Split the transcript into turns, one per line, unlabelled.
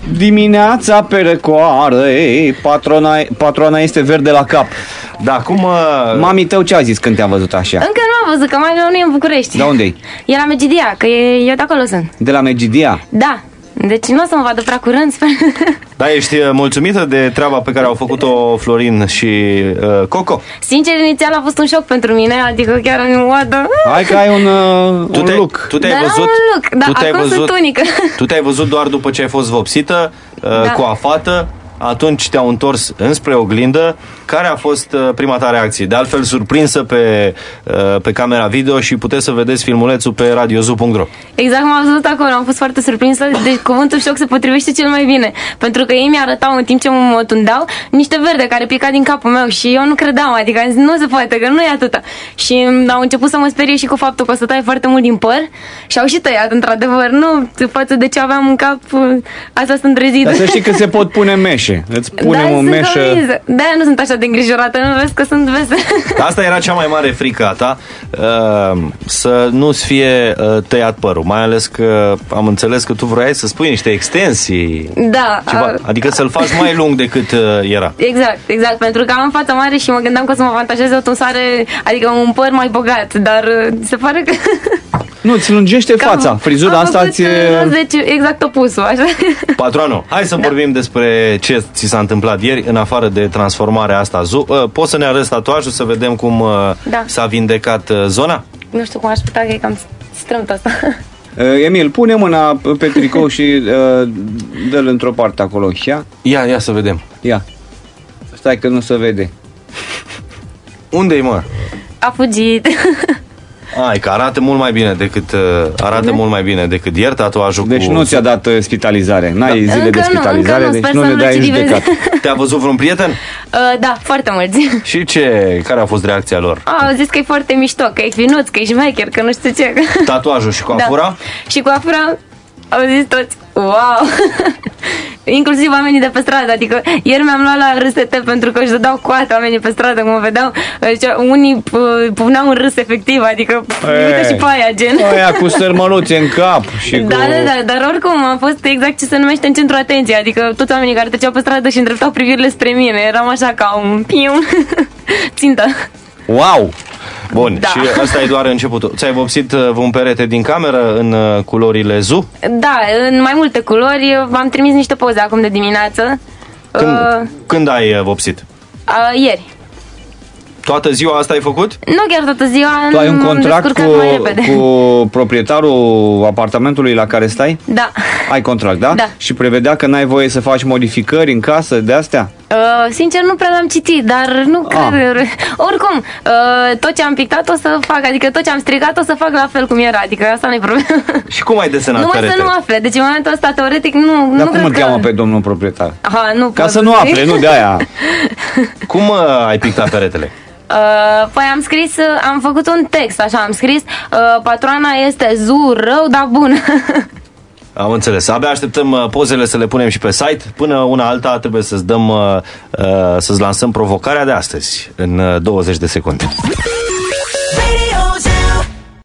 Dimineața pe răcoare, patroana este verde la cap.
Da, cum...
Mami tău ce a zis când te-a văzut așa?
Încă nu am văzut, că mai nu e în București.
De unde-i?
E la Megidia, că eu de acolo sunt.
De la Megidia?
Da. Deci nu o să mă vadă prea curând, sper.
Da, ești mulțumită de treaba pe care au făcut-o Florin și Coco?
Sincer, inițial a fost un șoc pentru mine, adică chiar în moadă.
Hai că ai un look.
Tu te-ai văzut?
Un look, da, acum sunt unică.
Tu te-ai văzut doar după ce ai fost vopsită, coafată, atunci te-au întors înspre oglindă. Care a fost prima ta reacție? De altfel surprinsă pe camera video și puteți să vedeți filmulețul pe radiozu.ro.
Exact cum am văzut acolo, am fost foarte surprinsă. Deci cuvântul șoc se potrivește cel mai bine. Pentru că ei mi-arătau în timp ce mă tundeau niște verde care pica din capul meu și eu nu credeam, adică am zis, nu se poate, că nu e atâta. Și au început să mă sperie și cu faptul că o să tai foarte mult din păr și au și tăiat, într-adevăr. Nu, față de ce aveam în cap, asta sunt rezidă.
Dar să știi că se pot pune meșe. Îți punem o meșă.
De-aia nu sunt așa de îngrijorată, nu vezi că sunt vesel.
Asta era cea mai mare frică a ta, să nu-ți fie tăiat părul, mai ales că am înțeles că tu vroiai să spui niște extensii.
Da.
Ceva, adică să-l faci mai lung decât era.
Exact, pentru că am fața mare și mă gândeam că o să mă avantajeze o tunsare, adică un păr mai bogat, dar se pare că...
Nu, îți lungește fața. Frizura asta ți-e...
exact opusul, așa.
Patroano, hai să vorbim despre ce ți s-a întâmplat ieri, în afară de transformarea asta. Poți să ne arăți tatuajul, să vedem cum s-a vindecat zona?
Nu știu cum aș putea, că e cam strâmt asta.
Emil, pune mâna pe tricou și dă-l într-o parte acolo.
Ia să vedem.
Ia. Stai că nu se vede.
Unde-i, mă?
A fugit.
Ai, că arată mult mai bine decât ieri tatuajul.
Deci nu ți-a dat spitalizare. N-ai zile de spitalizare,
nu,
deci nu ne dai judecat.
Te-a văzut vreun prieten?
Da, foarte mulți.
Și care a fost reacția lor?
Au zis că e foarte mișto, că e finuț, că e șmecher, că nu știu ce.
Tatuajul și coafura?
Da. Și coafura au zis toți, wow! Inclusiv oamenii de pe stradă, adică ieri mi-am luat la râsete pentru că își dădeau coate oamenii pe stradă, cum mă vedeau, unii puneau un râs efectiv, adică uite și pe aia, gen.
Aia cu sărmăluțe în cap și
da, dar oricum a fost exact ce se numește în centru atenției, adică toți oamenii care treceau pe stradă și îndreptau privirile spre mine, eram așa ca un piu țintă.
Wow!
Bun, da. Și asta e doar începutul. Ți-ai vopsit un perete din cameră în culorile ZU?
Da, în mai multe culori. V-am trimis niște poze acum de dimineață.
Când ai vopsit?
Ieri.
Toată ziua asta ai făcut?
Nu chiar toată ziua.
Tu ai un contract cu proprietarul apartamentului la care stai?
Da.
Ai contract, da?
Da.
Și prevedea că n-ai voie să faci modificări în casă de astea?
Sincer nu prea l-am citit, dar nu cred. Oricum, tot ce am pictat o să fac, adică tot ce am stricat o să fac la fel cum era, adică asta nu e problemă.
Și cum ai desenat
numai
perete?
Să nu afle, deci în momentul ăsta teoretic nu
dar
cred
cum îl cheamă pe domnul proprietar?
Aha, nu
ca să nu afle, nu de aia.
Cum ai pictat peretele?
Păi am făcut un text, așa, am scris patroana este ZU, rău, dar bună.
Am înțeles. Abia așteptăm pozele să le punem și pe site. Până una alta trebuie să-ți lansăm provocarea de astăzi în 20 de secunde.